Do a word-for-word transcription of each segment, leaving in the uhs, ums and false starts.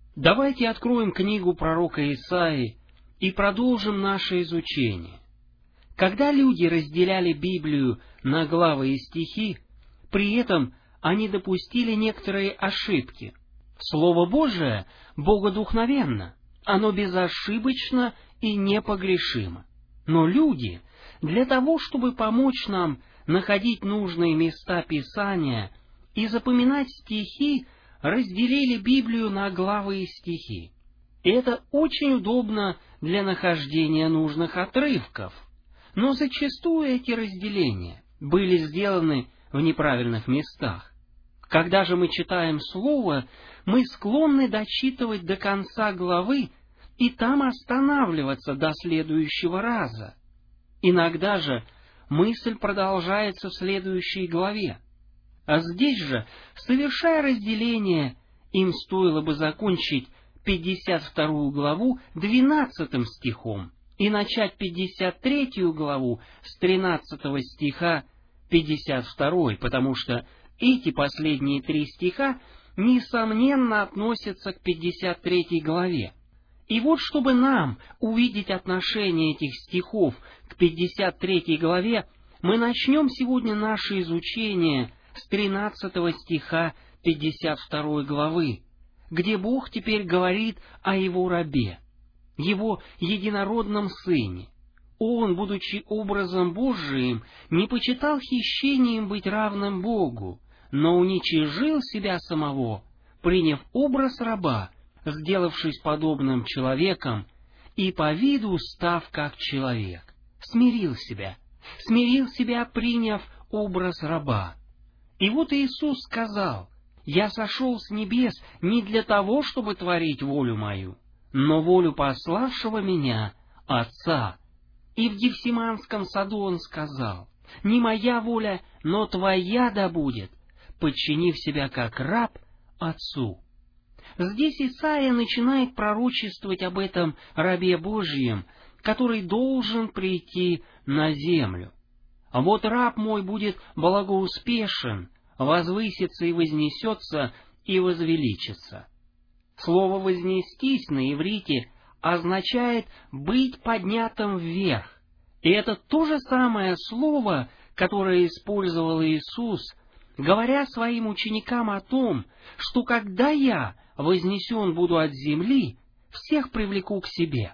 Давайте откроем книгу пророка Исаии и продолжим наше изучение. Когда люди разделяли Библию на главы и стихи, при этом они допустили некоторые ошибки. Слово Божие богодухновенно, оно безошибочно и непогрешимо. Но люди, для того, чтобы помочь нам находить нужные места Писания и запоминать стихи, разделили Библию на главы и стихи. Это очень удобно для нахождения нужных отрывков. Но зачастую эти разделения были сделаны в неправильных местах. Когда же мы читаем Слово, мы склонны дочитывать до конца главы и там останавливаться до следующего раза. Иногда же мысль продолжается в следующей главе. А здесь же, совершая разделение, им стоило бы закончить пятьдесят вторую главу двенадцатым стихом и начать пятьдесят третью главу с тринадцатого стиха пятьдесят второй, потому что эти последние три стиха, несомненно, относятся к пятьдесят третьей главе. И вот, чтобы нам увидеть отношение этих стихов к пятьдесят третьей главе, мы начнем сегодня наше изучение с тринадцатого стиха пятьдесят второй главы, где Бог теперь говорит о Его рабе, Его единородном Сыне. Он, будучи образом Божиим, не почитал хищением быть равным Богу, но уничижил себя самого, приняв образ раба, сделавшись подобным человеком, и по виду став как человек, смирил себя, смирил себя, приняв образ раба. И вот Иисус сказал: «Я сошел с небес не для того, чтобы творить волю мою, но волю пославшего меня, Отца». И в Гефсиманском саду Он сказал: «Не моя воля, но Твоя да будет», подчинив себя как раб Отцу. Здесь Исаия начинает пророчествовать об этом рабе Божьем, который должен прийти на землю. А вот раб мой будет благоуспешен, возвысится и вознесется, и возвеличится. Слово «вознестись» на иврите означает быть поднятым вверх. И это то же самое слово, которое использовал Иисус, говоря своим ученикам о том, что когда Я вознесен буду от земли, всех привлеку к себе.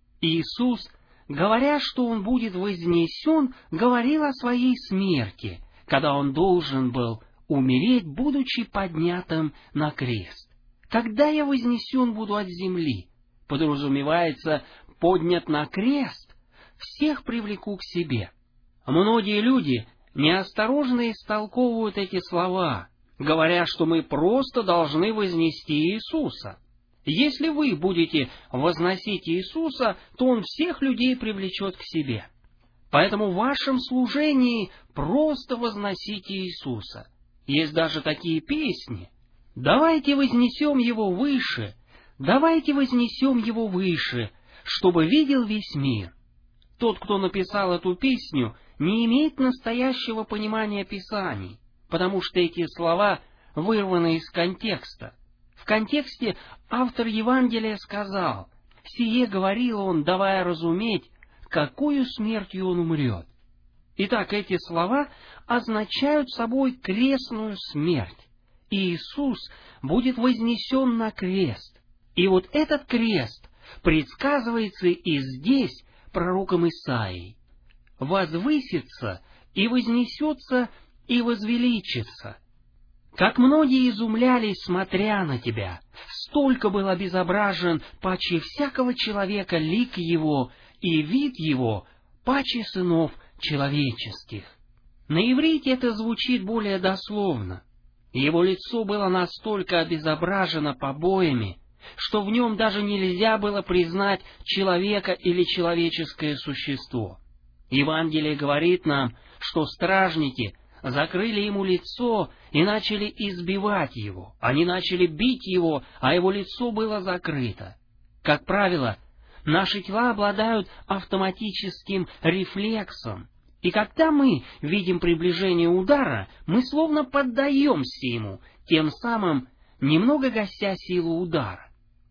Иисус, говоря, что Он будет вознесен, говорил о своей смерти, когда Он должен был умереть, будучи поднятым на крест. Когда Я вознесен буду от земли, подразумевается, поднят на крест, всех привлеку к себе. Многие люди неосторожно истолковывают эти слова, говоря, что мы просто должны вознести Иисуса. Если вы будете возносить Иисуса, то Он всех людей привлечет к себе. Поэтому в вашем служении просто возносите Иисуса. Есть даже такие песни: «Давайте вознесем Его выше, давайте вознесем Его выше, чтобы видел весь мир». Тот, кто написал эту песню, не имеет настоящего понимания Писаний, потому что эти слова вырваны из контекста. В контексте автор Евангелия сказал: «Сие говорил он, давая разуметь, какою смертью он умрет». Итак, эти слова означают собой крестную смерть. И Иисус будет вознесен на крест. И вот этот крест предсказывается и здесь пророком Исаией. «Возвысится и вознесется и возвеличится». Как многие изумлялись, смотря на Тебя, столько был обезображен паче всякого человека лик его и вид его, паче сынов человеческих. На иврите это звучит более дословно. Его лицо было настолько обезображено побоями, что в нем даже нельзя было признать человека или человеческое существо. Евангелие говорит нам, что стражники закрыли ему лицо и начали избивать его. Они начали бить его, а его лицо было закрыто. Как правило, наши тела обладают автоматическим рефлексом, и когда мы видим приближение удара, мы словно поддаемся ему, тем самым немного гася силу удара.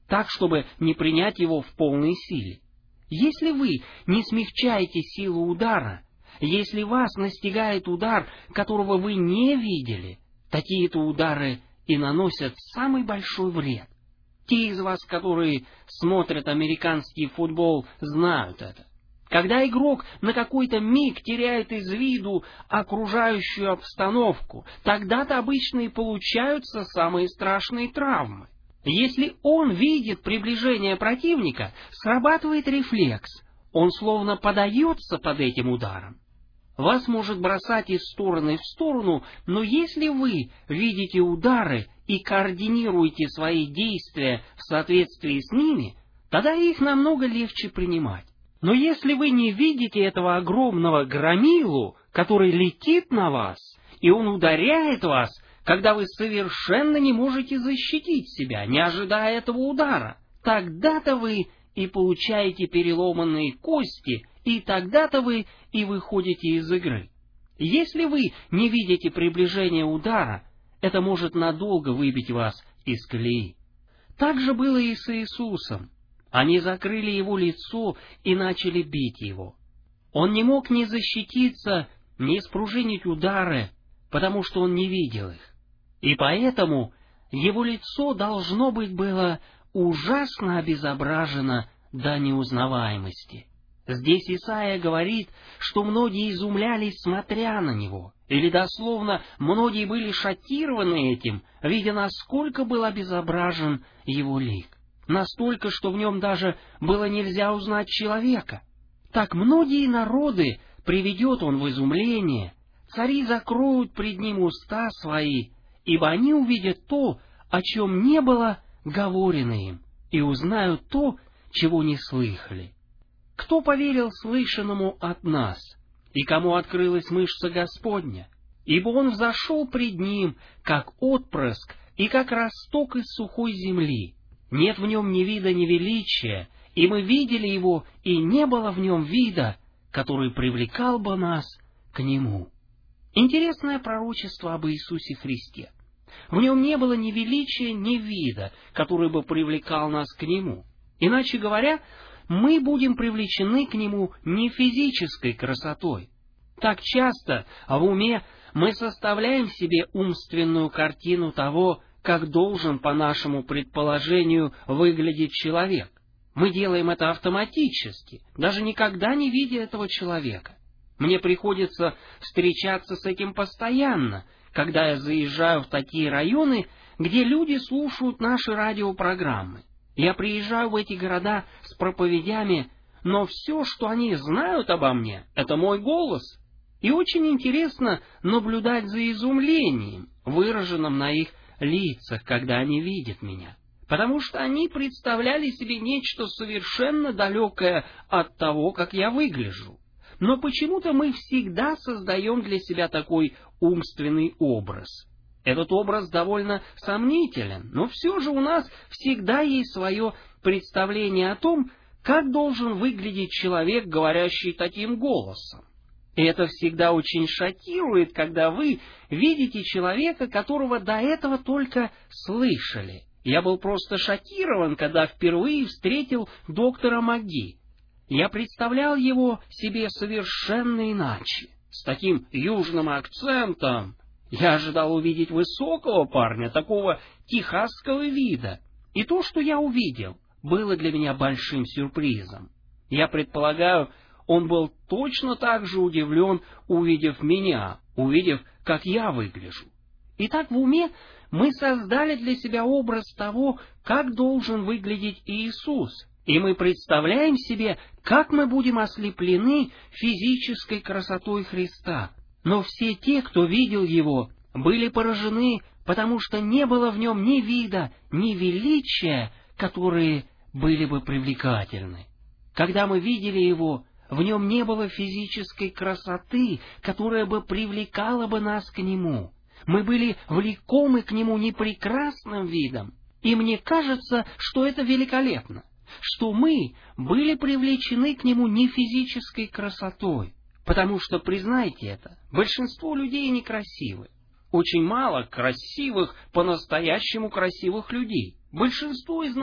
так, чтобы не принять его в полной силе. Если вы не смягчаете силу удара, если вас настигает удар, которого вы не видели, такие-то удары и наносят самый большой вред. Те из вас, которые смотрят американский футбол, знают это. Когда игрок на какой-то миг теряет из виду окружающую обстановку, тогда-то обычно и получаются самые страшные травмы. Если он видит приближение противника, срабатывает рефлекс, он словно подается под этим ударом. Вас может бросать из стороны в сторону, но если вы видите удары и координируете свои действия в соответствии с ними, тогда их намного легче принимать. Но если вы не видите этого огромного громилу, который летит на вас, и он ударяет вас, когда вы совершенно не можете защитить себя, не ожидая этого удара, тогда-то вы и получаете переломанные кости, и тогда-то вы и выходите из игры. Если вы не видите приближения удара, это может надолго выбить вас из колеи. Так же было и с Иисусом. Они закрыли его лицо и начали бить его. Он не мог ни защититься, ни спружинить удары, потому что он не видел их. И поэтому его лицо, должно быть, было ужасно обезображено до неузнаваемости. Здесь Исаия говорит, что многие изумлялись, смотря на него, или дословно, многие были шокированы этим, видя, насколько был обезображен его лик. Настолько, что в нем даже было нельзя узнать человека. Так многие народы приведет он в изумление, цари закроют пред ним уста свои, ибо они увидят то, о чем не было говорено им, и узнают то, чего не слыхали. Кто поверил слышанному от нас, и кому открылась мышца Господня? Ибо он взошел пред ним, как отпрыск, и как росток из сухой земли. Нет в нем ни вида, ни величия, и мы видели его, и не было в нем вида, который привлекал бы нас к нему. Интересное пророчество об Иисусе Христе. В нем не было ни величия, ни вида, который бы привлекал нас к нему. Иначе говоря, мы будем привлечены к нему не физической красотой. Так часто в уме мы составляем себе умственную картину того, как должен, по нашему предположению, выглядеть человек. Мы делаем это автоматически, даже никогда не видя этого человека. Мне приходится встречаться с этим постоянно, когда я заезжаю в такие районы, где люди слушают наши радиопрограммы. Я приезжаю в эти города с проповедями, но все, что они знают обо мне, это мой голос. И очень интересно наблюдать за изумлением, выраженным на их лицах, когда они видят меня. Потому что они представляли себе нечто совершенно далекое от того, как я выгляжу. Но почему-то мы всегда создаем для себя такой умственный образ. Этот образ довольно сомнителен, но все же у нас всегда есть свое представление о том, как должен выглядеть человек, говорящий таким голосом. И это всегда очень шокирует, когда вы видите человека, которого до этого только слышали. Я был просто шокирован, когда впервые встретил доктора МакГи. Я представлял его себе совершенно иначе, с таким южным акцентом. Я ожидал увидеть высокого парня, такого техасского вида. И то, что я увидел, было для меня большим сюрпризом. Я предполагаю, он был точно так же удивлен, увидев меня, увидев, как я выгляжу. Итак, в уме мы создали для себя образ того, как должен выглядеть Иисус, и мы представляем себе, как мы будем ослеплены физической красотой Христа. Но все те, кто видел Его, были поражены, потому что не было в Нем ни вида, ни величия, которые были бы привлекательны. Когда мы видели Его, в Нем не было физической красоты, которая бы привлекала бы нас к Нему. Мы были влекомы к Нему не прекрасным видом, и мне кажется, что это великолепно, что мы были привлечены к Нему не физической красотой, потому что, признайте это, большинство людей некрасивы. Очень мало красивых, по-настоящему красивых людей. Большинство из нас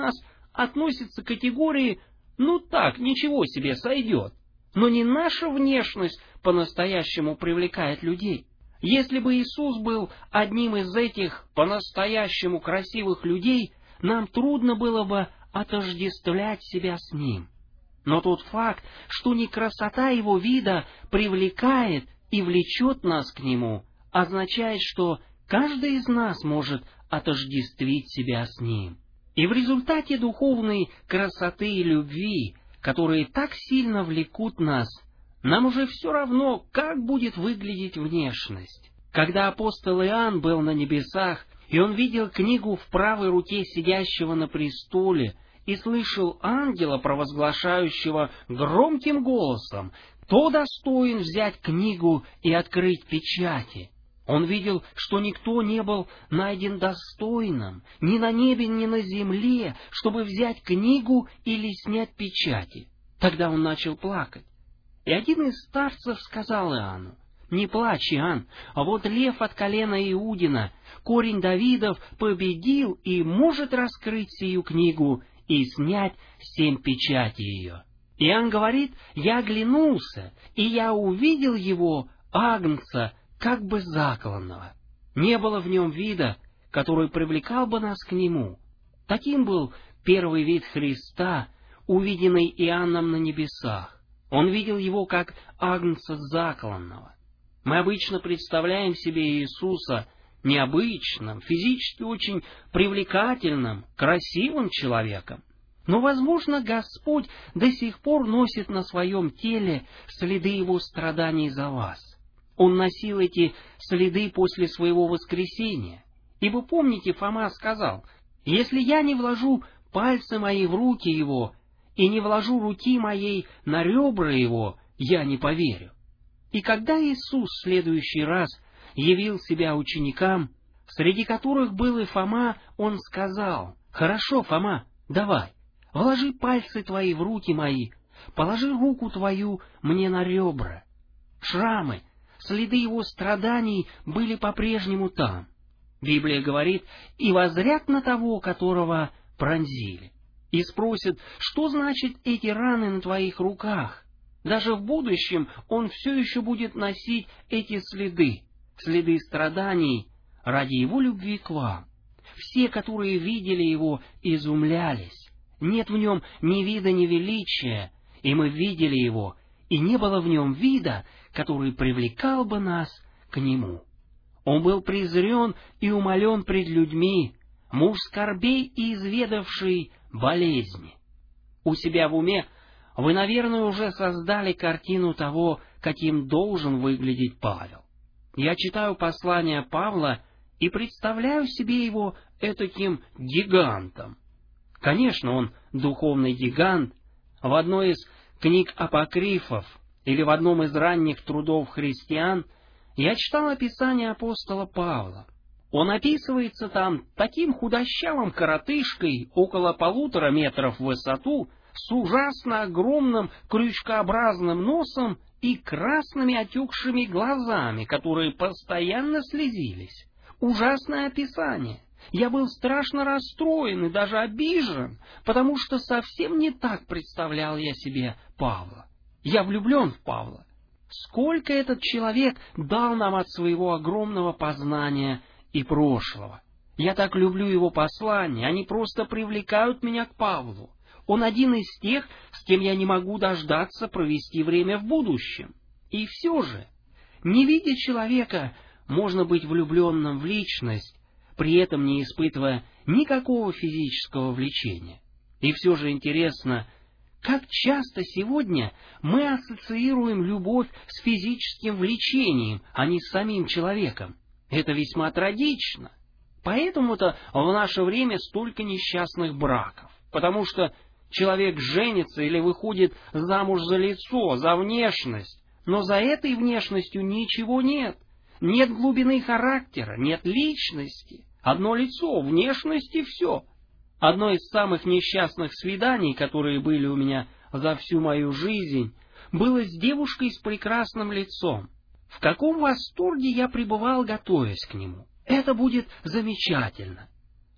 относится к категории «ну так, ничего себе, сойдет». Но не наша внешность по-настоящему привлекает людей. Если бы Иисус был одним из этих по-настоящему красивых людей, нам трудно было бы отождествлять себя с Ним. Но тот факт, что не красота Его вида привлекает и влечет нас к Нему, означает, что каждый из нас может отождествить себя с Ним. И в результате духовной красоты и любви, которые так сильно влекут нас, нам уже все равно, как будет выглядеть внешность. Когда апостол Иоанн был на небесах, и он видел книгу в правой руке сидящего на престоле, и слышал ангела, провозглашающего громким голосом: «Кто достоин взять книгу и открыть печати?» Он видел, что никто не был найден достойным, ни на небе, ни на земле, чтобы взять книгу или снять печати. Тогда он начал плакать. И один из старцев сказал Иоанну: «Не плачь, Иоанн, а вот лев от колена Иудина, корень Давидов, победил и может раскрыть сию книгу и снять семь печатей ее». Иоанн говорит: «Я оглянулся, и я увидел его, агнца, как бы закланного». Не было в нем вида, который привлекал бы нас к нему. Таким был первый вид Христа, увиденный Иоанном на небесах. Он видел его как агнца закланного. Мы обычно представляем себе Иисуса необычным, физически очень привлекательным, красивым человеком. Но, возможно, Господь до сих пор носит на своем теле следы Его страданий за вас. Он носил эти следы после своего воскресения. Ибо, помните, Фома сказал: «Если я не вложу пальцы мои в руки Его и не вложу руки моей на ребра Его, я не поверю». И когда Иисус в следующий раз явил себя ученикам, среди которых был и Фома, Он сказал: «Хорошо, Фома, давай, вложи пальцы твои в руки мои, положи руку твою мне на ребра». Шрамы, следы Его страданий были по-прежнему там. Библия говорит: «И воззрят на того, которого пронзили». И спросят: «Что значит эти раны на твоих руках?» Даже в будущем он все еще будет носить эти следы, следы страданий ради Его любви к вам. Все, которые видели Его, изумлялись. Нет в Нем ни вида, ни величия, и мы видели Его, и не было в Нем вида, который привлекал бы нас к Нему. Он был презрен и умолен пред людьми, муж скорбей и изведавший болезни. У себя в уме вы, наверное, уже создали картину того, каким должен выглядеть Павел. Я читаю послание Павла и представляю себе его этаким гигантом. Конечно, он духовный гигант. В одной из книг апокрифов или в одном из ранних трудов христиан я читал описание апостола Павла. Он описывается там таким худощавым коротышкой, около полутора метров в высоту, с ужасно огромным крючкообразным носом и красными отекшими глазами, которые постоянно слезились. Ужасное описание. Я был страшно расстроен и даже обижен, потому что совсем не так представлял я себе Павла. Я влюблен в Павла. Сколько этот человек дал нам от своего огромного познания и прошлого. Я так люблю его послания, они просто привлекают меня к Павлу. Он один из тех, с кем я не могу дождаться провести время в будущем. И все же, не видя человека, можно быть влюбленным в личность, при этом не испытывая никакого физического влечения. И все же интересно, как часто сегодня мы ассоциируем любовь с физическим влечением, а не с самим человеком. Это весьма трагично. Поэтому-то в наше время столько несчастных браков, потому что человек женится или выходит замуж за лицо, за внешность, но за этой внешностью ничего нет. Нет глубины характера, нет личности. Одно лицо, внешность и все. Одно из самых несчастных свиданий, которые были у меня за всю мою жизнь, было с девушкой с прекрасным лицом. В каком восторге я пребывал, готовясь к нему. Это будет замечательно.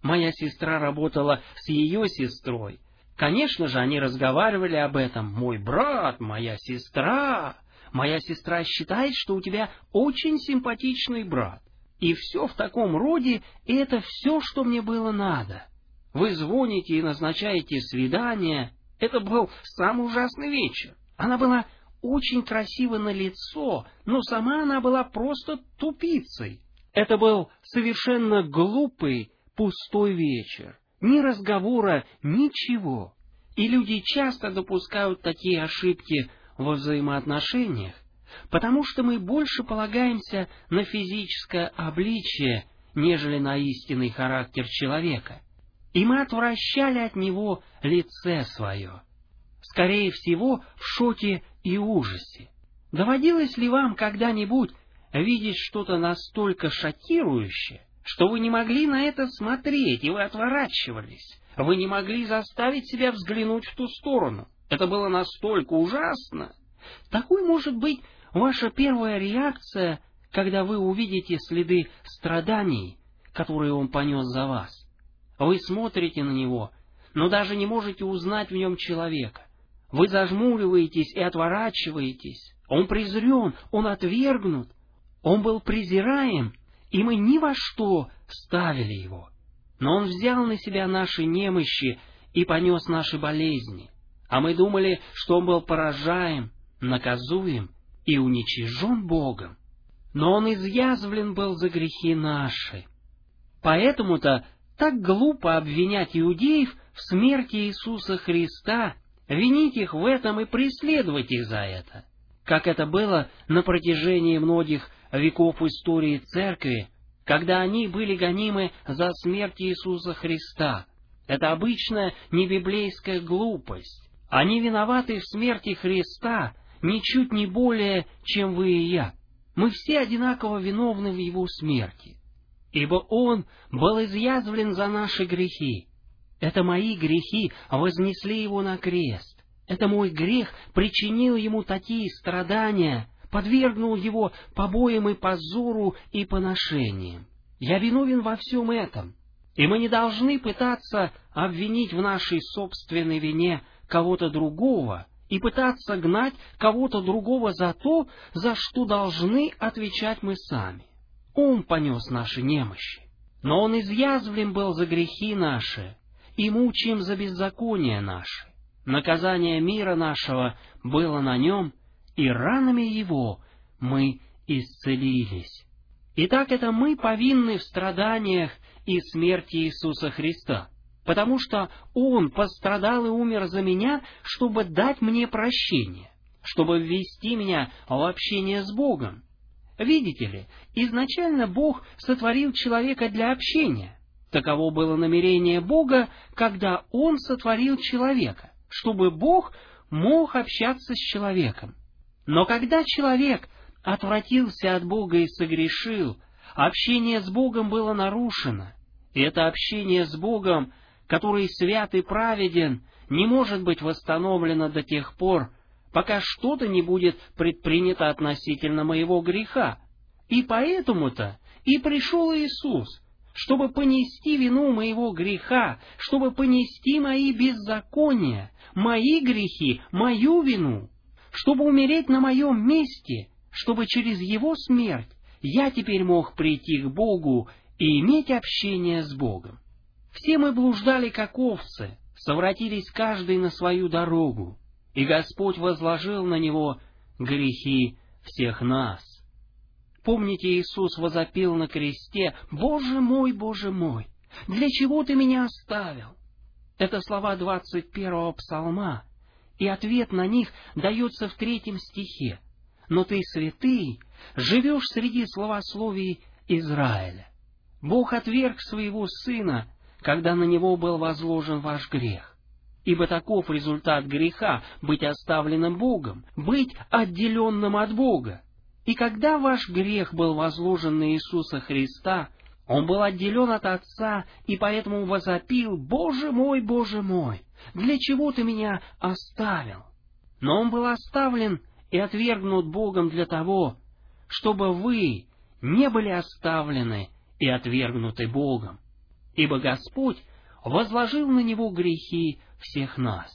Моя сестра работала с ее сестрой. Конечно же, они разговаривали об этом. «Мой брат, моя сестра. Моя сестра считает, что у тебя очень симпатичный брат». И все в таком роде, и это все, что мне было надо. Вы звоните и назначаете свидание. Это был самый ужасный вечер. Она была очень красива на лицо, но сама она была просто тупицей. Это был совершенно глупый, пустой вечер. Ни разговора, ничего. И люди часто допускают такие ошибки во взаимоотношениях, потому что мы больше полагаемся на физическое обличие, нежели на истинный характер человека. И мы отвращали от него лице свое. Скорее всего, в шоке и ужасе. Доводилось ли вам когда-нибудь видеть что-то настолько шокирующее, что вы не могли на это смотреть, и вы отворачивались? Вы не могли заставить себя взглянуть в ту сторону. Это было настолько ужасно. Такой может быть ваша первая реакция, когда вы увидите следы страданий, которые он понес за вас. Вы смотрите на него, но даже не можете узнать в нем человека. Вы зажмуриваетесь и отворачиваетесь. Он презрен, он отвергнут. Он был презираем, и мы ни во что ставили его. Но он взял на себя наши немощи и понес наши болезни. А мы думали, что он был поражаем, наказуем и уничижен Богом. Но он изъязвлен был за грехи наши. Поэтому-то так глупо обвинять иудеев в смерти Иисуса Христа, винить их в этом и преследовать их за это, как это было на протяжении многих веков истории Церкви, когда они были гонимы за смерть Иисуса Христа. Это обычная небиблейская глупость. Они виноваты в смерти Христа ничуть не более, чем вы и я. Мы все одинаково виновны в Его смерти, ибо Он был изъязвлен за наши грехи. Это мои грехи вознесли Его на крест. Это мой грех причинил Ему такие страдания, подвергнул Его побоям и позору и поношениям. Я виновен во всем этом, и мы не должны пытаться обвинить в нашей собственной вине кого-то другого и пытаться гнать кого-то другого за то, за что должны отвечать мы сами. Он понес наши немощи, но Он изъязвлен был за грехи наши и мучим за беззаконие наши. Наказание мира нашего было на Нем, и ранами Его мы исцелились. Итак, это мы повинны в страданиях и смерти Иисуса Христа, потому что Он пострадал и умер за меня, чтобы дать мне прощение, чтобы ввести меня в общение с Богом. Видите ли, изначально Бог сотворил человека для общения. Таково было намерение Бога, когда Он сотворил человека, чтобы Бог мог общаться с человеком. Но когда человек отвратился от Бога и согрешил, общение с Богом было нарушено. И это общение с Богом, который свят и праведен, не может быть восстановлено до тех пор, пока что-то не будет предпринято относительно моего греха. И поэтому-то и пришел Иисус, чтобы понести вину моего греха, чтобы понести мои беззакония, мои грехи, мою вину, чтобы умереть на моем месте, чтобы через Его смерть я теперь мог прийти к Богу и иметь общение с Богом. Все мы блуждали, как овцы, совратились каждый на свою дорогу, и Господь возложил на Него грехи всех нас. Помните, Иисус возопил на кресте: «Боже мой, Боже мой, для чего Ты меня оставил?» Это слова двадцать первого псалма, и ответ на них дается в третьем стихе. «Но Ты, святый, живешь среди словословий Израиля. Бог отверг Своего Сына, когда на Него был возложен ваш грех. Ибо таков результат греха — быть оставленным Богом, быть отделенным от Бога. И когда ваш грех был возложен на Иисуса Христа, Он был отделен от Отца, и поэтому возопил: «Боже мой, Боже мой, для чего Ты меня оставил?» Но Он был оставлен и отвергнут Богом для того, чтобы вы не были оставлены и отвергнуты Богом. ибо Господь возложил на него грехи всех нас.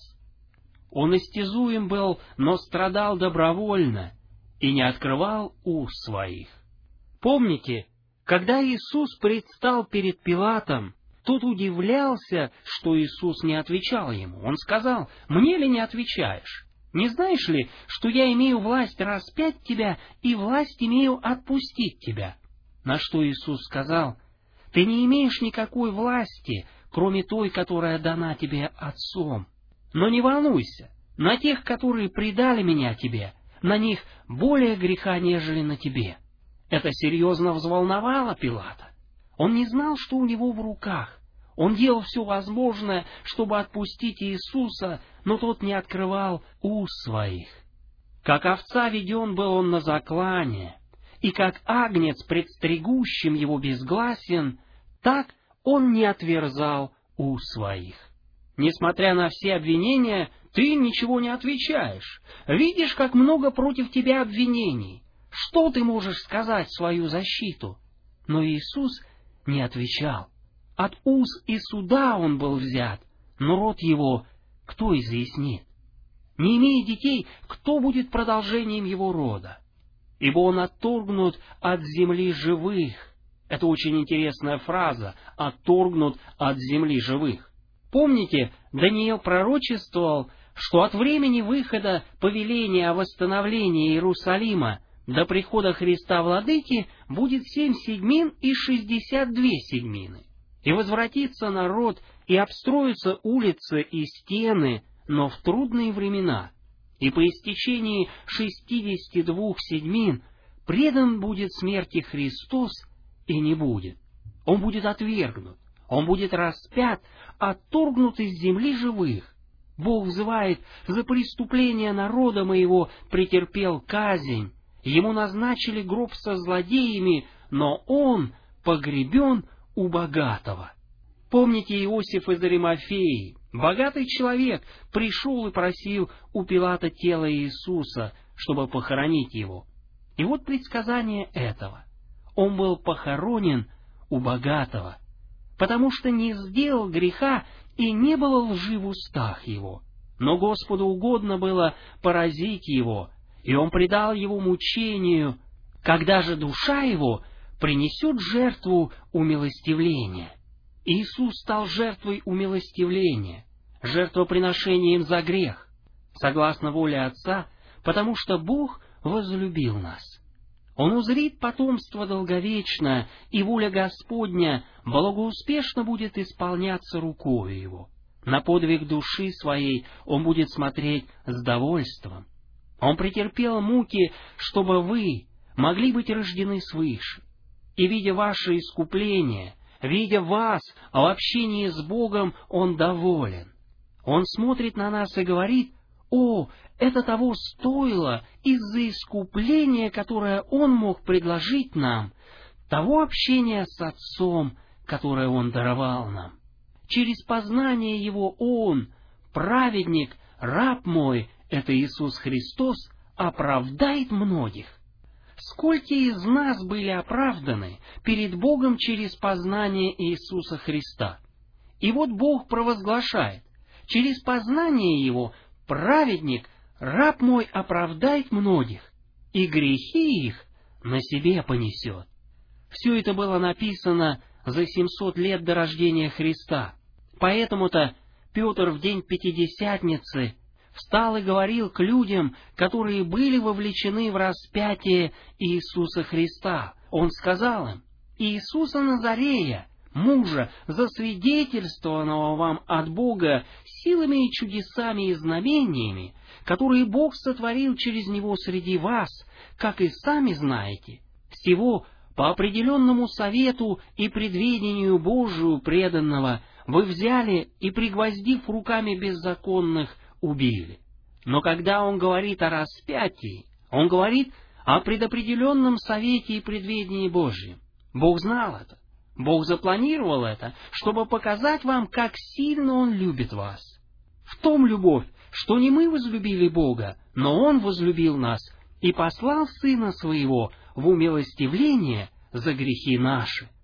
Он истязуем был, но страдал добровольно и не открывал уст своих». Помните, когда Иисус предстал перед Пилатом, тот удивлялся, что Иисус не отвечал ему. Он сказал: «Мне ли не отвечаешь? Не знаешь ли, что я имею власть распять тебя и власть имею отпустить тебя?» На что Иисус сказал: «Ты не имеешь никакой власти, кроме той, которая дана тебе Отцом. Но не волнуйся, на тех, которые предали меня тебе, на них более греха, нежели на тебе». Это серьезно взволновало Пилата. Он не знал, что у него в руках. Он делал все возможное, чтобы отпустить Иисуса, но тот не открывал уст своих. Как овца веден был он на заклание, и как агнец пред стригущим его безгласен, так он не отверзал уст своих. Несмотря на все обвинения, ты ничего не отвечаешь. Видишь, как много против тебя обвинений. Что ты можешь сказать в свою защиту? Но Иисус не отвечал. От уз и суда он был взят, но род его кто изъяснит? Не имея детей, кто будет продолжением его рода? Ибо он отторгнут от земли живых. Это очень интересная фраза — «отторгнут от земли живых». Помните, Даниил пророчествовал, что от времени выхода повеления о восстановлении Иерусалима до прихода Христа Владыки будет семь седьмин и шестьдесят две седьмины. И возвратится народ, и обстроятся улицы и стены, но в трудные времена. И по истечении шестидесяти двух седьмин предан будет смерти Христос, и не будет. Он будет отвергнут, он будет распят, отторгнут из земли живых. Бог взывает: «За преступление народа моего претерпел казнь, ему назначили гроб со злодеями, но он погребен у богатого». Помните, Иосиф из Аримафеи, богатый человек, пришел и просил у Пилата тело Иисуса, чтобы похоронить его. И вот предсказание этого: он был похоронен у богатого, потому что не сделал греха и не было лжи в устах его. Но Господу угодно было поразить его, и он предал его мучению, когда же душа его принесет жертву умилостивления. Иисус стал жертвой умилостивления, жертвоприношением за грех, согласно воле Отца, потому что Бог возлюбил нас. Он узрит потомство долговечное, и воля Господня благоуспешно будет исполняться рукою Его. На подвиг души своей Он будет смотреть с довольством. Он претерпел муки, чтобы вы могли быть рождены свыше. И, видя ваше искупление, видя вас в общении с Богом, Он доволен. Он смотрит на нас и говорит: «О, это того стоило из-за искупления, которое Он мог предложить нам, того общения с Отцом, которое Он даровал нам. Через познание Его Он, праведник, раб мой, это Иисус Христос, оправдает многих». Сколько из нас были оправданы перед Богом через познание Иисуса Христа? И вот Бог провозглашает: через познание Его праведник, раб мой, оправдает многих, и грехи их на себе понесет. Все это было написано за семьсот лет до рождения Христа. Поэтому-то Петр в день Пятидесятницы встал и говорил к людям, которые были вовлечены в распятие Иисуса Христа. Он сказал им: «Иисуса Назарея, мужа, засвидетельствованного вам от Бога силами и чудесами и знамениями, которые Бог сотворил через Него среди вас, как и сами знаете, всего по определенному совету и предведению Божию преданного вы взяли и, пригвоздив руками беззаконных, убили». Но когда он говорит о распятии, он говорит о предопределенном совете и предведении Божьем. Бог знал это. Бог запланировал это, чтобы показать вам, как сильно Он любит вас. В том любовь, что не мы возлюбили Бога, но Он возлюбил нас и послал Сына Своего в умилостивление за грехи наши.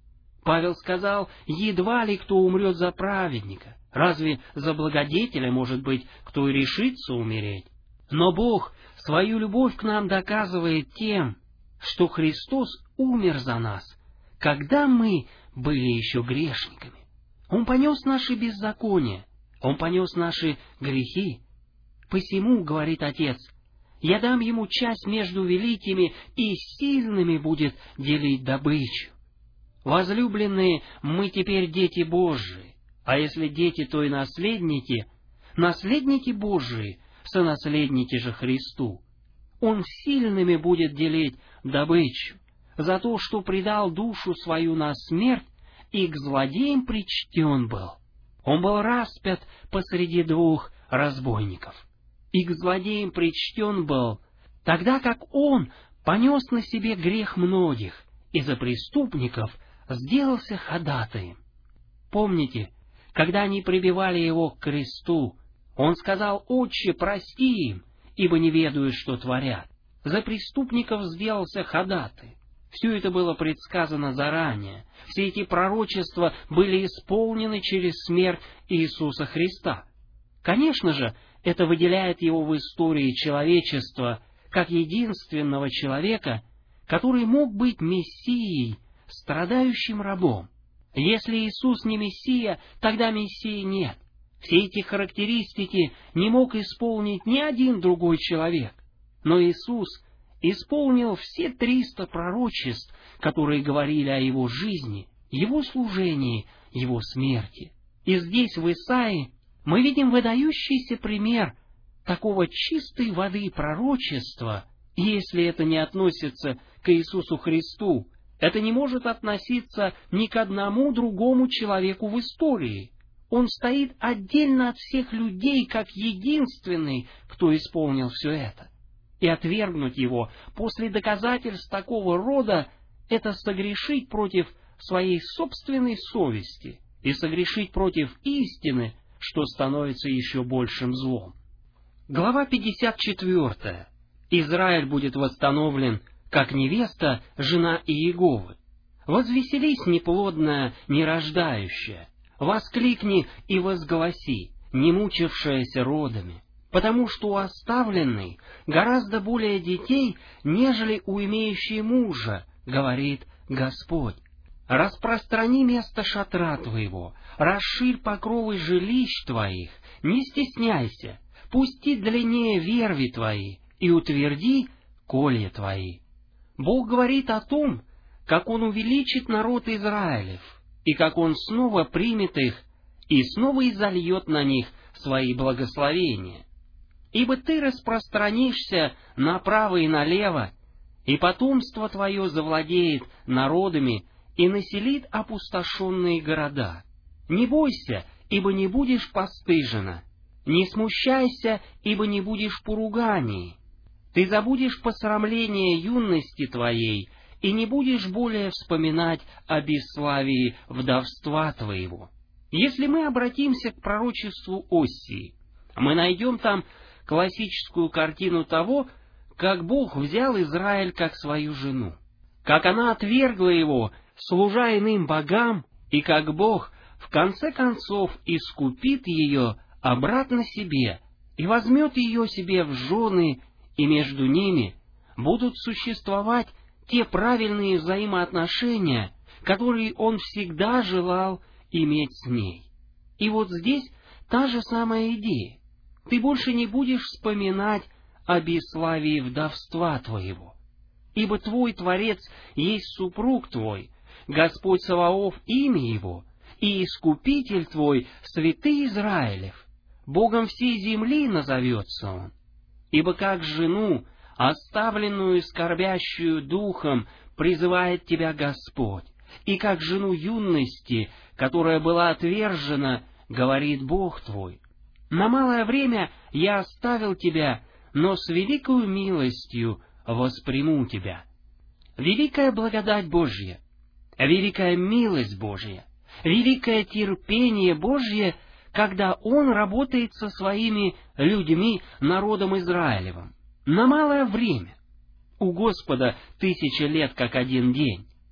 Павел сказал, едва ли кто умрет за праведника. Разве за благодетеля, может быть, кто и решится умереть? Но Бог свою любовь к нам доказывает тем, что Христос умер за нас, когда мы были еще грешниками. Он понес наши беззакония, Он понес наши грехи. Посему, говорит Отец, я дам ему часть между великими, и сильными будет делить добычу. Возлюбленные, мы теперь дети Божии, а если дети, то и наследники, наследники Божии, сонаследники же Христу. Он сильными будет делить добычу за то, что предал душу свою на смерть, и к злодеям причтен был. Он был распят посреди двух разбойников, и к злодеям причтен был, тогда как он понес на себе грех многих, и за преступников сделался ходатаем. Помните, когда они прибивали его к кресту, он сказал: «Отче, прости им, ибо не ведают, что творят». За преступников сделался ходатай. Все это было предсказано заранее. Все эти пророчества были исполнены через смерть Иисуса Христа. Конечно же, это выделяет его в истории человечества как единственного человека, который мог быть Мессией, страдающим рабом. Если Иисус не Мессия, тогда Мессии нет. Все эти характеристики не мог исполнить ни один другой человек. Но Иисус исполнил все триста пророчеств, которые говорили о Его жизни, Его служении, Его смерти. И здесь, в Исаии, мы видим выдающийся пример такого чистой воды пророчества. И если это не относится к Иисусу Христу, это не может относиться ни к одному другому человеку в истории. Он стоит отдельно от всех людей, как единственный, кто исполнил все это. И отвергнуть его после доказательств такого рода — это согрешить против своей собственной совести и согрешить против истины, что становится еще большим злом. Глава пятьдесят четыре. Израиль будет восстановлен, как невеста, жена Иеговы. «Возвеселись, неплодная, нерождающая, воскликни и возгласи, не мучившаяся родами, потому что у оставленной гораздо более детей, нежели у имеющей мужа, говорит Господь. Распространи место шатра твоего, расширь покровы жилищ твоих, не стесняйся, пусти длиннее верви твои и утверди колья твои». Бог говорит о том, как Он увеличит народ Израилев, и как Он снова примет их, и снова изольет на них свои благословения. «Ибо ты распространишься направо и налево, и потомство твое завладеет народами и населит опустошенные города. Не бойся, ибо не будешь постыжена, не смущайся, ибо не будешь поруганий. Ты забудешь посрамление юности твоей, и не будешь более вспоминать о бесславии вдовства твоего». Если мы обратимся к пророчеству Осии, мы найдем там классическую картину того, как Бог взял Израиль как свою жену, как она отвергла его, служа иным богам, и как Бог в конце концов искупит ее обратно себе и возьмет ее себе в жены, и между ними будут существовать те правильные взаимоотношения, которые Он всегда желал иметь с ней. И вот здесь та же самая идея. Ты больше не будешь вспоминать о бесславии вдовства твоего, ибо твой Творец есть супруг твой, Господь Саваоф имя Его, и Искупитель твой, святый Израилев. Богом всей земли назовется Он. Ибо как жену, оставленную скорбящую духом, призывает тебя Господь, и как жену юности, которая была отвержена, говорит Бог твой: на малое время я оставил тебя, но с великою милостью восприму тебя. Великая благодать Божья, великая милость Божья, великое терпение Божье, когда Он работает со своими людьми, народом Израилевым, на малое время. У Господа тысяча лет, как один день.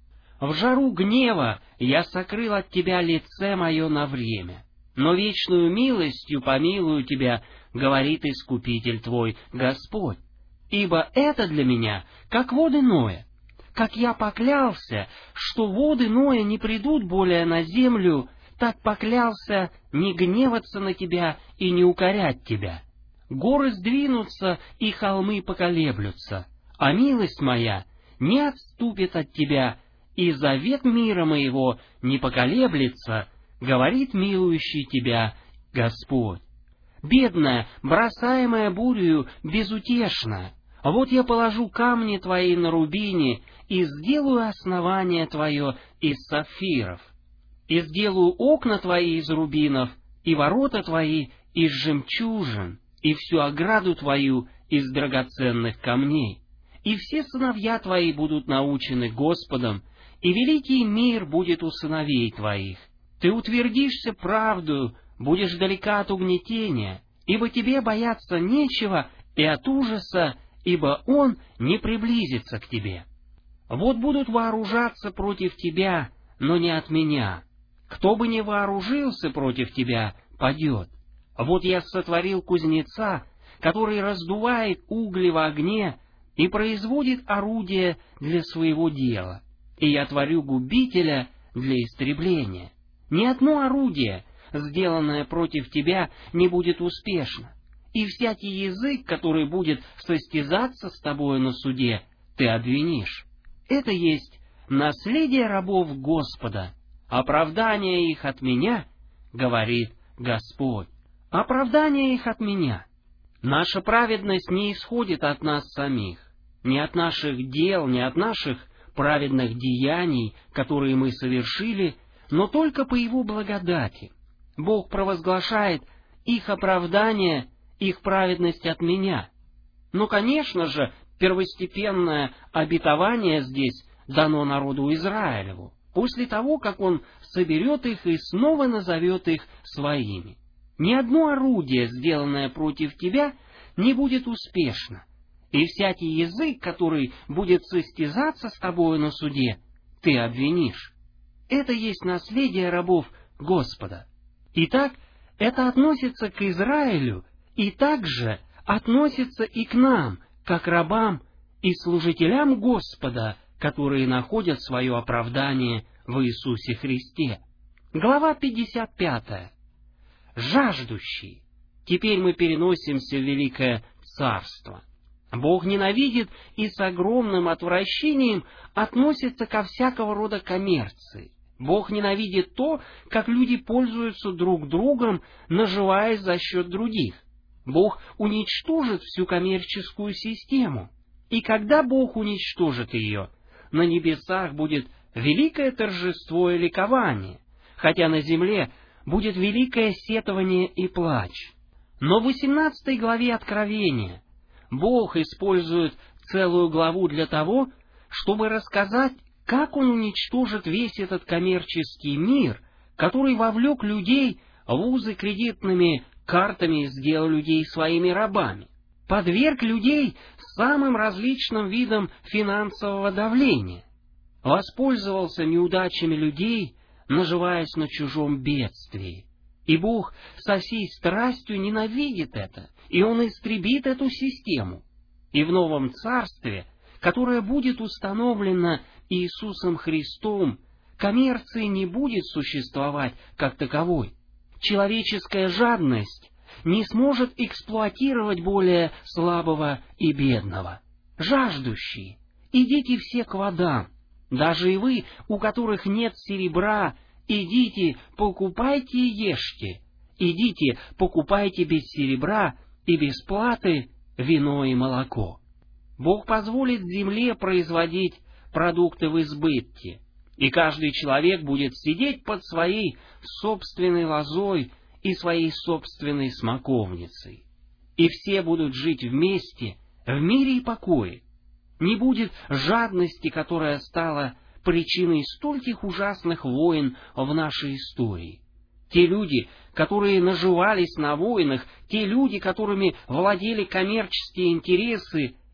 В жару гнева я сокрыл от тебя лице мое на время, но вечную милостью помилую тебя, говорит Искупитель твой, Господь. Ибо это для меня, как воды Ноя, как я поклялся, что воды Ноя не придут более на землю, так поклялся не гневаться на тебя и не укорять тебя. Горы сдвинутся и холмы поколеблются, а милость моя не отступит от тебя, и завет мира моего не поколеблется, говорит милующий тебя Господь. Бедная, бросаемая бурею, безутешна, вот я положу камни твои на рубине и сделаю основание твое из сапфиров, и сделаю окна твои из рубинов, и ворота твои из жемчужин, и всю ограду твою из драгоценных камней. И все сыновья твои будут научены Господом, и великий мир будет у сыновей твоих. Ты утвердишься правдою, будешь далека от угнетения, ибо тебе бояться нечего, и от ужаса, ибо он не приблизится к тебе. Вот будут вооружаться против тебя, но не от меня. Кто бы не вооружился против тебя, падет. Вот я сотворил кузнеца, который раздувает угли в огне и производит орудие для своего дела, и я творю губителя для истребления. Ни одно орудие, сделанное против тебя, не будет успешно, и всякий язык, который будет состязаться с тобою на суде, ты обвинишь. Это есть наследие рабов Господа, оправдание их от меня, говорит Господь. Оправдание их от меня. Наша праведность не исходит от нас самих, не от наших дел, не от наших праведных деяний, которые мы совершили, но только по Его благодати. Бог провозглашает их оправдание, их праведность от меня. Но, конечно же, первостепенное обетование здесь дано народу Израилеву, после того, как Он соберет их и снова назовет их своими. Ни одно орудие, сделанное против тебя, не будет успешно, и всякий язык, который будет состязаться с тобою на суде, ты обвинишь. Это есть наследие рабов Господа. Итак, это относится к Израилю, и также относится и к нам, как рабам и служителям Господа, которые находят свое оправдание в Иисусе Христе. Глава пятьдесят пятая. Жаждущий. Теперь мы переносимся в Великое Царство. Бог ненавидит и с огромным отвращением относится ко всякого рода коммерции. Бог ненавидит то, как люди пользуются друг другом, наживаясь за счет других. Бог уничтожит всю коммерческую систему. И когда Бог уничтожит ее, на небесах будет великое торжество и ликование, хотя на земле будет великое сетование и плач. Но в восемнадцатой главе Откровения Бог использует целую главу для того, чтобы рассказать, как Он уничтожит весь этот коммерческий мир, который вовлек людей в узы кредитными картами и сделал людей своими рабами, подверг людей самым различным видам финансового давления, воспользовался неудачами людей, наживаясь на чужом бедствии. И Бог со всей страстью ненавидит это, и Он истребит эту систему. И в новом царстве, которое будет установлено Иисусом Христом, коммерции не будет существовать как таковой. Человеческая жадность не сможет эксплуатировать более слабого и бедного. Жаждущие, идите все к водам. Даже и вы, у которых нет серебра, идите, покупайте и ешьте. Идите, покупайте без серебра и без платы вино и молоко. Бог позволит земле производить продукты в избытке, и каждый человек будет сидеть под своей собственной лозой и своей собственной смоковницей. И все будут жить вместе, в мире и покое. Не будет жадности, которая стала причиной стольких ужасных войн в нашей истории. Те люди, которые наживались на войнах, те люди, которыми владели коммерческие интересы,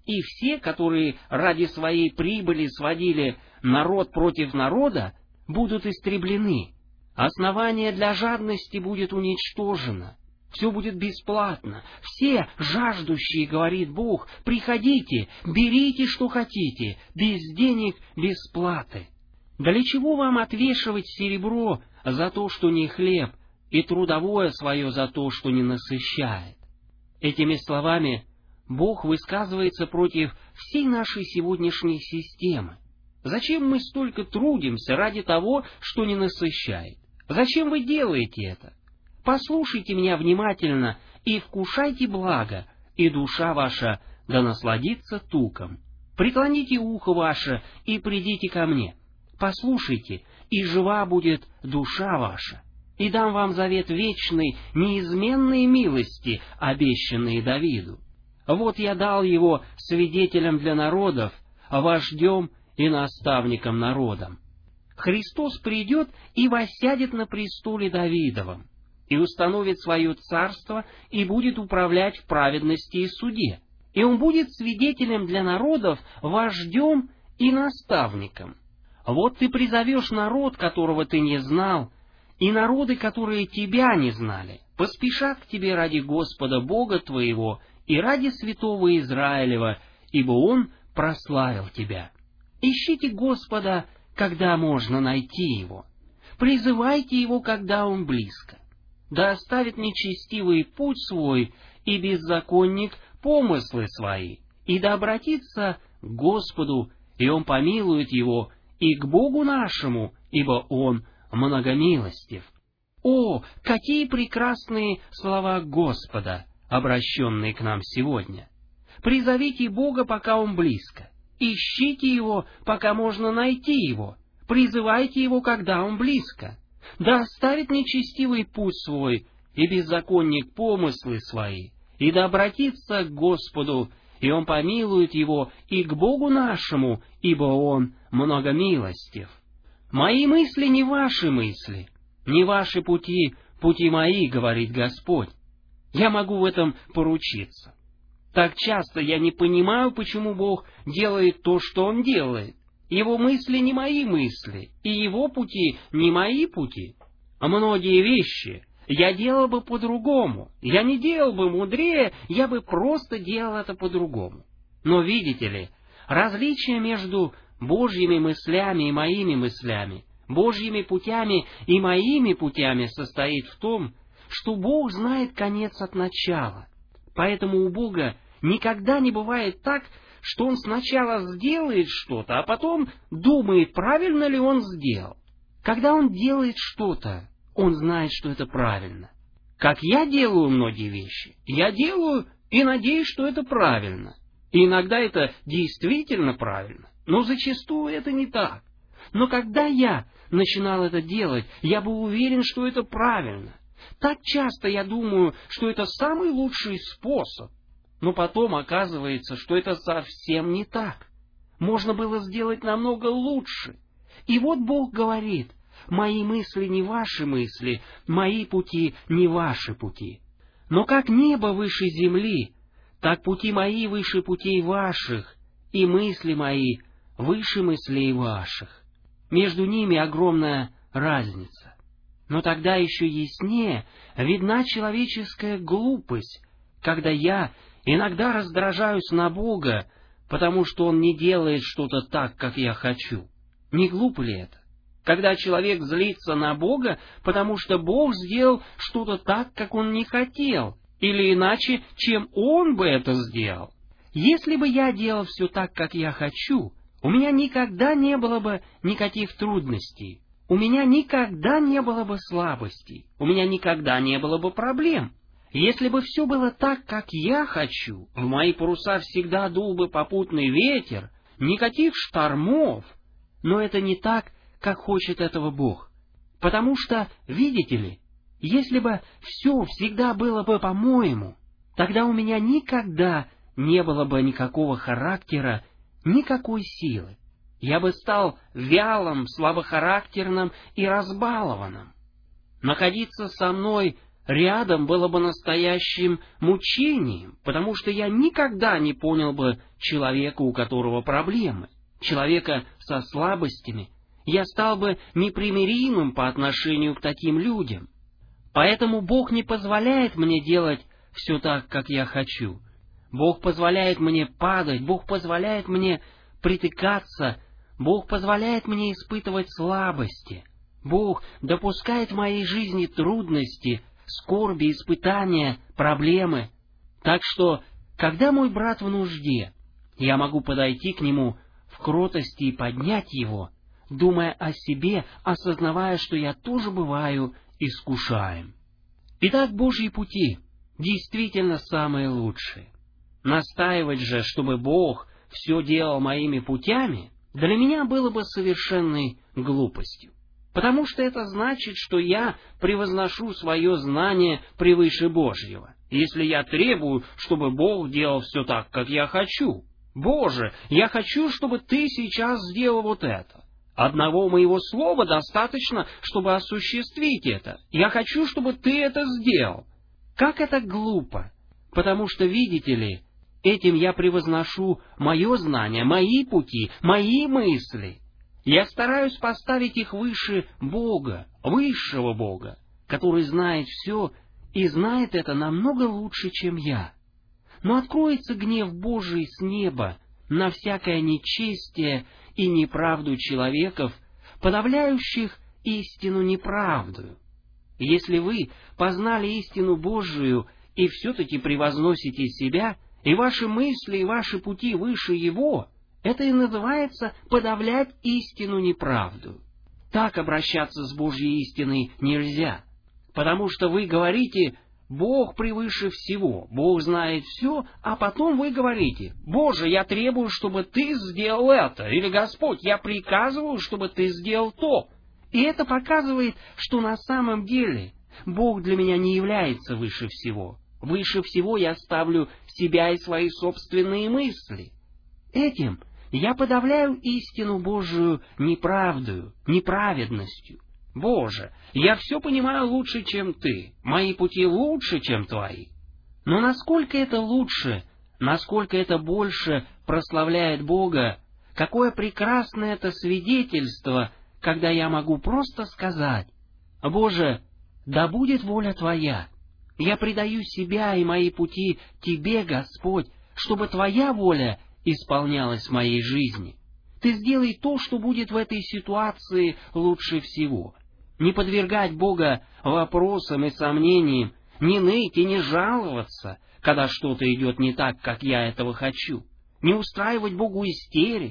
и все, которые ради своей прибыли сводили народ против народа, будут истреблены. Основание для жадности будет уничтожено. Все будет бесплатно. Все жаждущие, говорит Бог, приходите, берите, что хотите, без денег, без платы. Для чего вам отвешивать серебро за то, что не хлеб, и трудовое свое за то, что не насыщает? Этими словами Бог высказывается против всей нашей сегодняшней системы. Зачем мы столько трудимся ради того, что не насыщает? Зачем вы делаете это? Послушайте меня внимательно и вкушайте благо, и душа ваша да насладится туком. Преклоните ухо ваше и придите ко мне. Послушайте, и жива будет душа ваша. И дам вам завет вечный, неизменной милости, обещанные Давиду. Вот я дал его свидетелем для народов, вождем и наставником народам. Христос придет и воссядет на престоле Давидовом, и установит свое царство, и будет управлять в праведности и суде. И он будет свидетелем для народов, вождем и наставником. Вот ты призовешь народ, которого ты не знал, и народы, которые тебя не знали, поспешат к тебе ради Господа Бога твоего и ради святого Израилева, ибо Он прославил тебя. Ищите Господа, когда можно найти Его. Призывайте Его, когда Он близко. Да оставит нечестивый путь свой и беззаконник помыслы свои, и да обратится к Господу, и Он помилует его, и к Богу нашему, ибо Он многомилостив. О, какие прекрасные слова Господа, обращенные к нам сегодня! Призовите Бога, пока Он близко. Ищите Его, пока можно найти Его. Призывайте Его, когда Он близко. Да оставит нечестивый путь свой и беззаконник помыслы свои, и да обратится к Господу, и Он помилует его, и к Богу нашему, ибо Он многомилостив. Мои мысли не ваши мысли, не ваши пути, пути мои, говорит Господь. Я могу в этом поручиться. Так часто я не понимаю, почему Бог делает то, что Он делает. Его мысли не мои мысли, и Его пути не мои пути. А многие вещи я делал бы по-другому. Я не делал бы мудрее, я бы просто делал это по-другому. Но видите ли, различие между Божьими мыслями и моими мыслями, Божьими путями и моими путями состоит в том, что Бог знает конец от начала. Поэтому у Бога никогда не бывает так, что Он сначала сделает что-то, а потом думает, правильно ли Он сделал. Когда Он делает что-то, Он знает, что это правильно. Как я делаю многие вещи, я делаю и надеюсь, что это правильно. И иногда это действительно правильно, но зачастую это не так. Но когда я начинал это делать, я был уверен, что это правильно. Так часто я думаю, что это самый лучший способ. Но потом оказывается, что это совсем не так. Можно было сделать намного лучше. И вот Бог говорит: «Мои мысли не ваши мысли, мои пути не ваши пути. Но как небо выше земли, так пути мои выше путей ваших, и мысли мои выше мыслей ваших». Между ними огромная разница. Но тогда еще яснее видна человеческая глупость, когда я иногда раздражаюсь на Бога, потому что Он не делает что-то так, как я хочу. Не глупо ли это? Когда человек злится на Бога, потому что Бог сделал что-то так, как Он не хотел, или иначе, чем Он бы это сделал. Если бы я делал все так, как я хочу, у меня никогда не было бы никаких трудностей, у меня никогда не было бы слабостей, у меня никогда не было бы проблем. Если бы все было так, как я хочу, в мои паруса всегда дул бы попутный ветер, никаких штормов. Но это не так, как хочет этого Бог. Потому что, видите ли, если бы все всегда было бы по-моему, тогда у меня никогда не было бы никакого характера, никакой силы. Я бы стал вялым, слабохарактерным и разбалованным. Находиться со мной рядом было бы настоящим мучением, потому что я никогда не понял бы человека, у которого проблемы, человека со слабостями. Я стал бы непримиримым по отношению к таким людям. Поэтому Бог не позволяет мне делать все так, как я хочу. Бог позволяет мне падать, Бог позволяет мне притыкаться, Бог позволяет мне испытывать слабости. Бог допускает в моей жизни трудности, скорби, испытания, проблемы. Так что, когда мой брат в нужде, я могу подойти к нему в кротости и поднять его, думая о себе, осознавая, что я тоже бываю искушаем. Итак, Божьи пути действительно самые лучшие. Настаивать же, чтобы Бог все делал моими путями, для меня было бы совершенной глупостью. Потому что это значит, что я превозношу свое знание превыше Божьего, если я требую, чтобы Бог делал все так, как я хочу. Боже, я хочу, чтобы Ты сейчас сделал вот это. Одного моего слова достаточно, чтобы осуществить это. Я хочу, чтобы Ты это сделал. Как это глупо! Потому что, видите ли, этим я превозношу мое знание, мои пути, мои мысли. Я стараюсь поставить их выше Бога, высшего Бога, который знает все и знает это намного лучше, чем я. Но откроется гнев Божий с неба на всякое нечестие и неправду человеков, подавляющих истину неправдою. Если вы познали истину Божию и все-таки превозносите себя, и ваши мысли и ваши пути выше Его, это и называется подавлять истину неправду. Так обращаться с Божьей истиной нельзя, потому что вы говорите: Бог превыше всего, Бог знает все, а потом вы говорите: Боже, я требую, чтобы Ты сделал это, или Господь, я приказываю, чтобы Ты сделал то. И это показывает, что на самом деле Бог для меня не является выше всего. Выше всего я ставлю себя и свои собственные мысли. Этим я подавляю истину Божию неправдою, неправедностью. Боже, я все понимаю лучше, чем Ты, мои пути лучше, чем Твои. Но насколько это лучше, насколько это больше прославляет Бога, какое прекрасное это свидетельство, когда я могу просто сказать: Боже, да будет воля Твоя. Я предаю себя и мои пути Тебе, Господь, чтобы Твоя воля исполнялась в моей жизни. Ты сделай то, что будет в этой ситуации лучше всего. Не подвергать Бога вопросам и сомнениям, не ныть и не жаловаться, когда что-то идет не так, как я этого хочу. Не устраивать Богу истерик.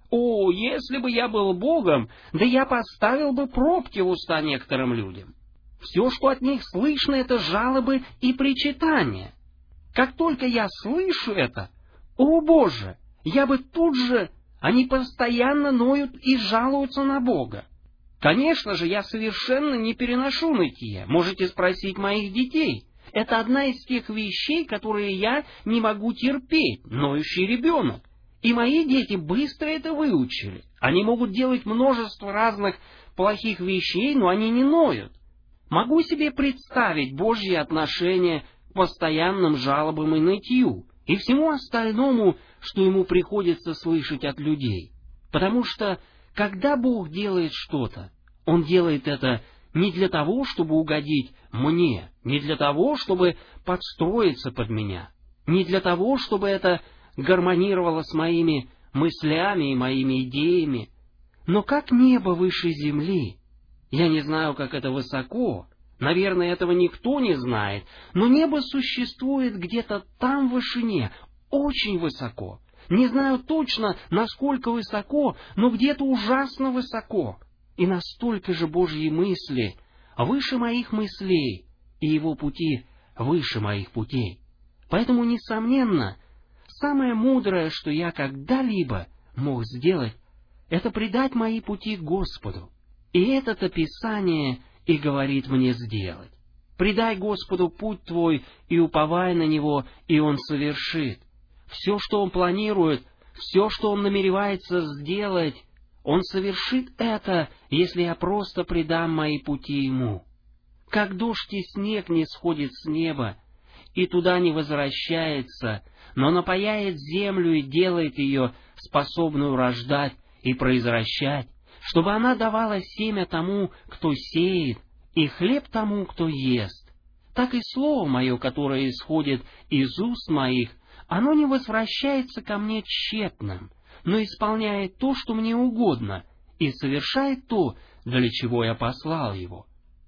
О, если бы я был Богом, да я поставил бы пробки в уста некоторым людям. Все, что от них слышно, это жалобы и причитания. Как только я слышу это, о Боже, я бы тут же... Они постоянно ноют и жалуются на Бога. Конечно же, я совершенно не переношу нытье. Можете спросить моих детей. Это одна из тех вещей, которые я не могу терпеть, ноющий ребенок. И мои дети быстро это выучили. Они могут делать множество разных плохих вещей, но они не ноют. Могу себе представить Божьи отношения к постоянным жалобам и нытью, и всему остальному, что ему приходится слышать от людей. Потому что, когда Бог делает что-то, Он делает это не для того, чтобы угодить мне, не для того, чтобы подстроиться под меня, не для того, чтобы это гармонировало с моими мыслями и моими идеями, но как небо выше земли. Я не знаю, как это высоко, наверное, этого никто не знает, но небо существует где-то там в вышине, очень высоко. Не знаю точно, насколько высоко, но где-то ужасно высоко. И настолько же Божьи мысли выше моих мыслей, и Его пути выше моих путей. Поэтому, несомненно, самое мудрое, что я когда-либо мог сделать, это предать мои пути Господу. И это-то Писание и говорит мне сделать. Предай Господу путь твой и уповай на Него, и Он совершит. Все, что Он планирует, все, что Он намеревается сделать, Он совершит это, если я просто предам мои пути Ему. как дождь и снег не сходит с неба, и туда не возвращается, но напояет землю и делает ее способную рождать и произвращать, чтобы она давала семя тому, кто сеет, и хлеб тому, кто ест. Так и слово мое, которое исходит из уст моих, оно не возвращается ко мне тщетным, но исполняет то, что мне угодно, и совершает то, для чего я послал его».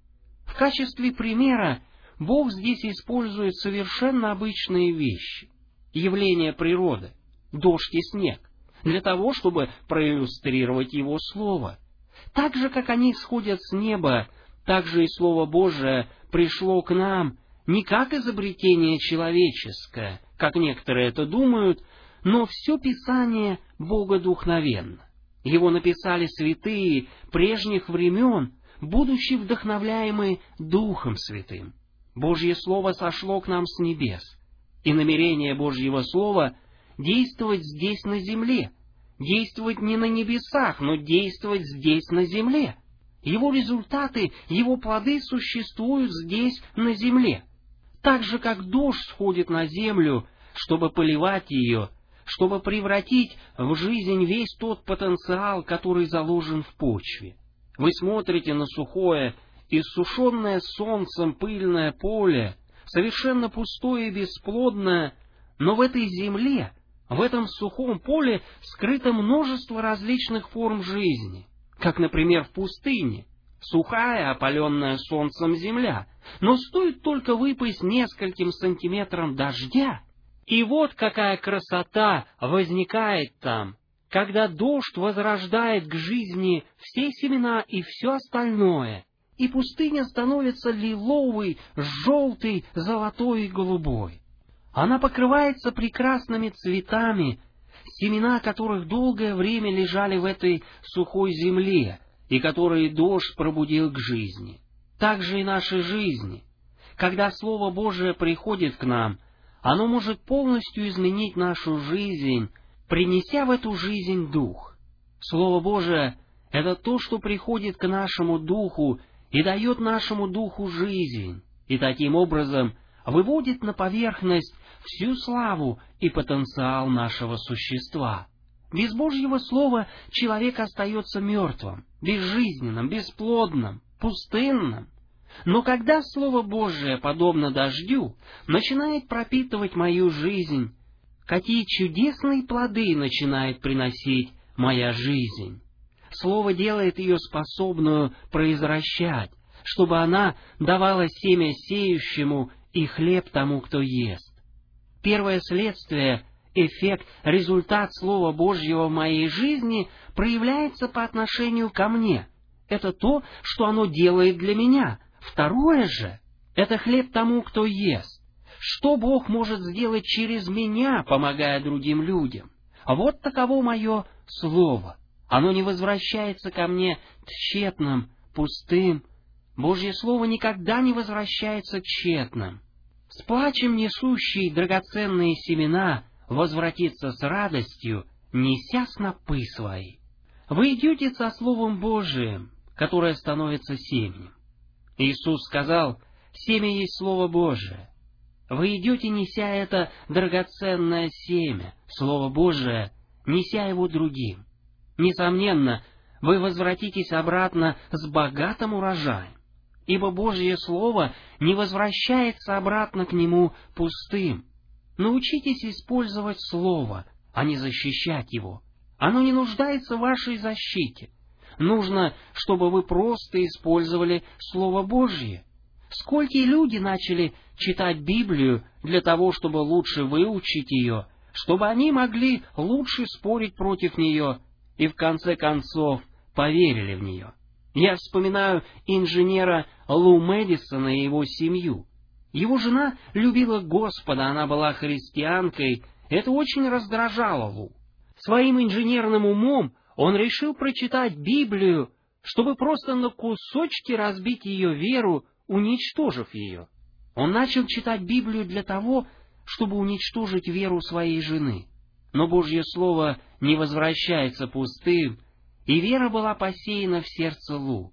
В качестве примера Бог здесь использует совершенно обычные вещи, явления природы, дождь и снег, для того, чтобы проиллюстрировать Его Слово. Так же, как они сходят с неба, так же и Слово Божие пришло к нам не как изобретение человеческое, как некоторые это думают, но все Писание богодухновенно. Его написали святые прежних времен, будучи вдохновляемы Духом Святым. Божье Слово сошло к нам с небес, и намерение Божьего Слова действовать здесь на земле, действовать не на небесах, но действовать здесь на земле. Его результаты, его плоды существуют здесь на земле. Так же, как дождь сходит на землю, чтобы поливать ее, чтобы превратить в жизнь весь тот потенциал, который заложен в почве. Вы смотрите на сухое, иссушенное солнцем пыльное поле, совершенно пустое и бесплодное, но в этой земле, в этом сухом поле скрыто множество различных форм жизни, как, например, в пустыне, сухая, опаленная солнцем земля, но стоит только выпасть нескольким сантиметрам дождя, и вот какая красота возникает там, когда дождь возрождает к жизни все семена и все остальное, и пустыня становится лиловой, желтой, золотой и голубой. Она покрывается прекрасными цветами, семена которых долгое время лежали в этой сухой земле, и которые дождь пробудил к жизни. Так же и наши жизни. Когда Слово Божие приходит к нам, оно может полностью изменить нашу жизнь, принеся в эту жизнь Дух. Слово Божие — это то, что приходит к нашему Духу и дает нашему Духу жизнь, и таким образом выводит на поверхность всю славу и потенциал нашего существа. Без Божьего Слова человек остается мертвым, безжизненным, бесплодным, пустынным. Но когда Слово Божие, подобно дождю, начинает пропитывать мою жизнь, какие чудесные плоды начинает приносить моя жизнь! Слово делает ее способную произвращать, чтобы она давала семя сеющему и хлеб тому, кто ест. Первое следствие, эффект, результат Слова Божьего в моей жизни проявляется по отношению ко мне. Это то, что оно делает для меня. Второе же — это хлеб тому, кто ест. Что Бог может сделать через меня, помогая другим людям? Вот таково мое Слово. Оно не возвращается ко мне тщетным, пустым. Божье Слово никогда не возвращается тщетным. С плачем несущий драгоценные семена возвратится с радостью, неся снопы свои. Вы идете со Словом Божиим, которое становится семенем. Иисус сказал: «Семя есть Слово Божие». Вы идете, неся это драгоценное семя, Слово Божие, неся его другим. Несомненно, вы возвратитесь обратно с богатым урожаем, ибо Божье Слово не возвращается обратно к нему пустым. Научитесь использовать Слово, а не защищать его. Оно не нуждается в вашей защите. Нужно, чтобы вы просто использовали Слово Божье. Сколькие люди начали читать Библию для того, чтобы лучше выучить ее, чтобы они могли лучше спорить против нее, и в конце концов поверили в нее. Я вспоминаю инженера Лу Мэдисона и его семью. Его жена любила Господа, она была христианкой, это очень раздражало Лу. Своим инженерным умом он решил прочитать Библию, чтобы просто на кусочки разбить ее веру, уничтожив ее. Он начал читать Библию для того, чтобы уничтожить веру своей жены. Но Божье Слово не возвращается пустым, и вера была посеяна в сердце Лу.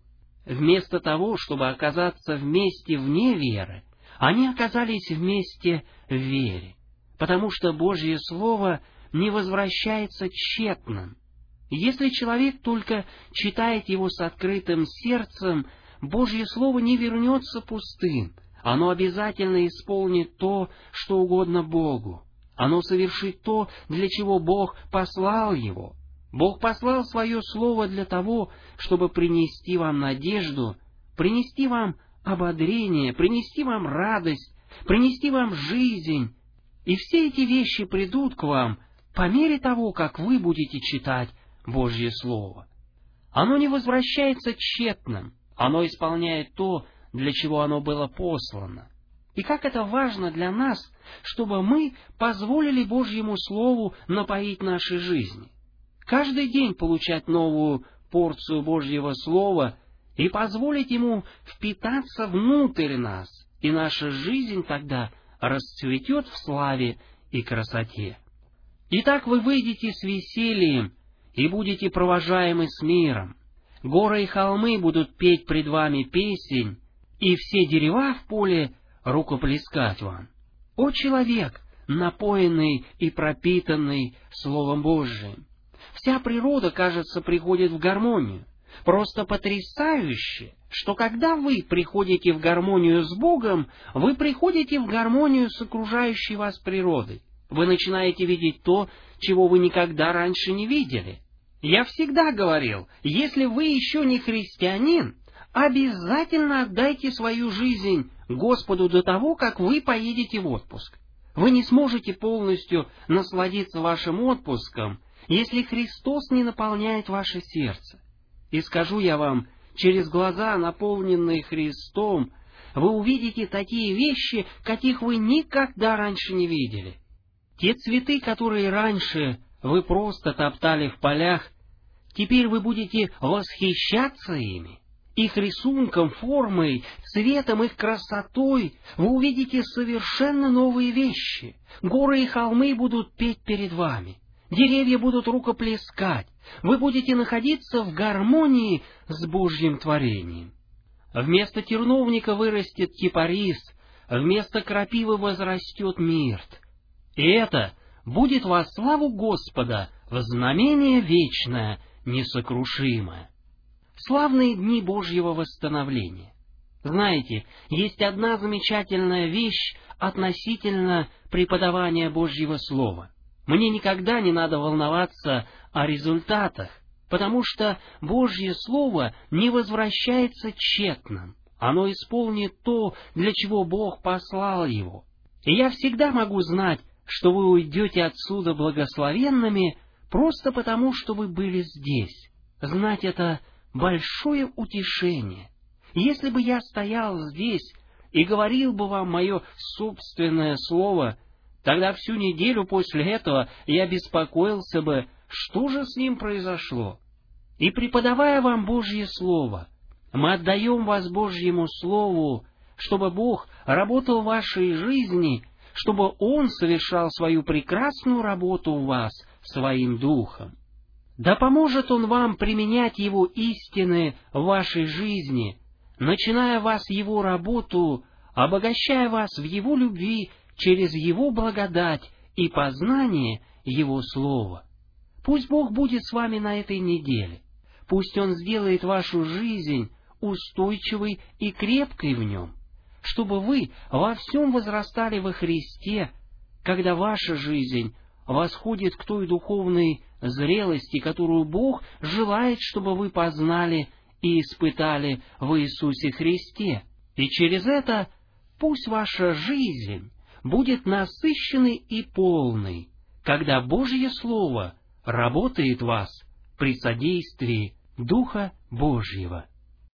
Вместо того, чтобы оказаться вместе вне веры, они оказались вместе в вере, потому что Божье Слово не возвращается тщетным. Если человек только читает его с открытым сердцем, Божье Слово не вернется пустым. Оно обязательно исполнит то, что угодно Богу. Оно совершит то, для чего Бог послал его. Бог послал свое Слово для того, чтобы принести вам надежду, принести вам ободрение, принести вам радость, принести вам жизнь. И все эти вещи придут к вам по мере того, как вы будете читать Божье Слово. Оно не возвращается тщетным, оно исполняет то, для чего оно было послано. И как это важно для нас, чтобы мы позволили Божьему Слову напоить наши жизни. Каждый день получать новую порцию Божьего Слова и позволить ему впитаться внутрь нас, и наша жизнь тогда расцветет в славе и красоте. Итак, вы выйдете с весельем и будете провожаемы с миром. Горы и холмы будут петь пред вами песнь, и все дерева в поле рукоплескать вам. О человек, напоенный и пропитанный Словом Божиим! Вся природа, кажется, приходит в гармонию. Просто потрясающе, что когда вы приходите в гармонию с Богом, вы приходите в гармонию с окружающей вас природой. Вы начинаете видеть то, чего вы никогда раньше не видели. Я всегда говорил, если вы еще не христианин, обязательно отдайте свою жизнь Господу до того, как вы поедете в отпуск. Вы не сможете полностью насладиться вашим отпуском, если Христос не наполняет ваше сердце. И скажу я вам, через глаза, наполненные Христом, вы увидите такие вещи, каких вы никогда раньше не видели. Те цветы, которые раньше вы просто топтали в полях, теперь вы будете восхищаться ими. Их рисунком, формой, цветом, их красотой вы увидите совершенно новые вещи. Горы и холмы будут петь перед вами. Деревья будут рукоплескать. Вы будете находиться в гармонии с Божьим творением. Вместо терновника вырастет кипарис, вместо крапивы возрастет мирт. И это будет во славу Господа, в знамение вечное, несокрушимое. Славные дни Божьего восстановления. Знаете, есть одна замечательная вещь относительно преподавания Божьего Слова. Мне никогда не надо волноваться о результатах, потому что Божье Слово не возвращается тщетным. Оно исполнит то, для чего Бог послал его. И я всегда могу знать, что вы уйдете отсюда благословенными просто потому, что вы были здесь. Знать это большое утешение. Если бы я стоял здесь и говорил бы вам мое собственное слово, тогда всю неделю после этого я беспокоился бы, что же с ним произошло. И преподавая вам Божье Слово, мы отдаем вас Божьему Слову, чтобы Бог работал в вашей жизни, чтобы Он совершал свою прекрасную работу в вас своим Духом. Да поможет Он вам применять Его истины в вашей жизни, начиная вас Его работу, обогащая вас в Его любви через Его благодать и познание Его Слова. Пусть Бог будет с вами на этой неделе. Пусть Он сделает вашу жизнь устойчивой и крепкой в Нем, чтобы вы во всем возрастали во Христе, когда ваша жизнь восходит к той духовной зрелости, которую Бог желает, чтобы вы познали и испытали в Иисусе Христе. И через это пусть ваша жизнь будет насыщенной и полной, когда Божье Слово работает в вас при содействии Духа Божьего.